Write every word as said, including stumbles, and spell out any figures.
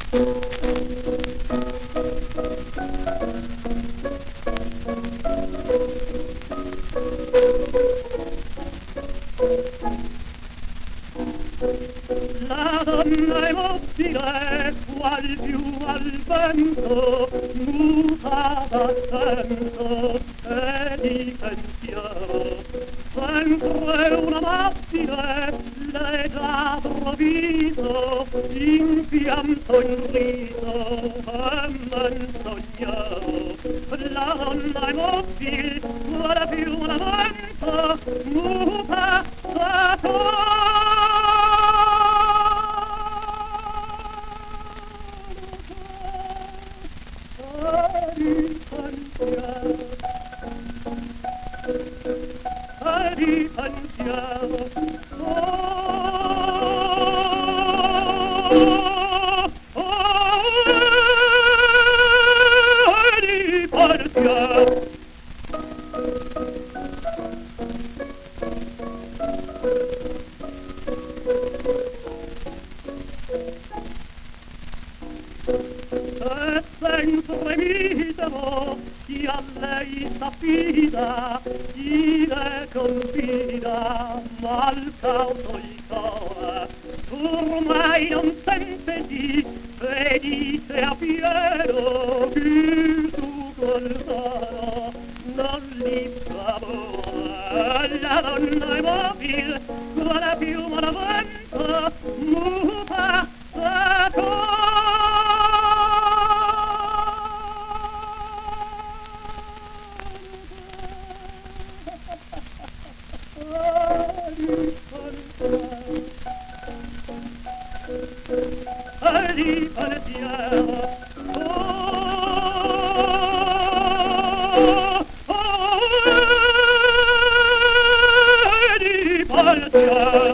La donna è mobile, qual più al vento, muta d'accento e di pensiero. Sempre una mobile, le già provviso, impianto in riso e menzognero. La donna è mobile, qual più un vento, muta d'accento. Di pensiero, oh, oh, di pensiero. E sempre misero chi a lei s'affida, chi le confida, mal cauto il cuore, ormai non sente di, e dice a Piero, il tu col coro non li favore. La donna è mobile, quale piuma da vento, muta da di pensiero, oh, oh, di pensiero.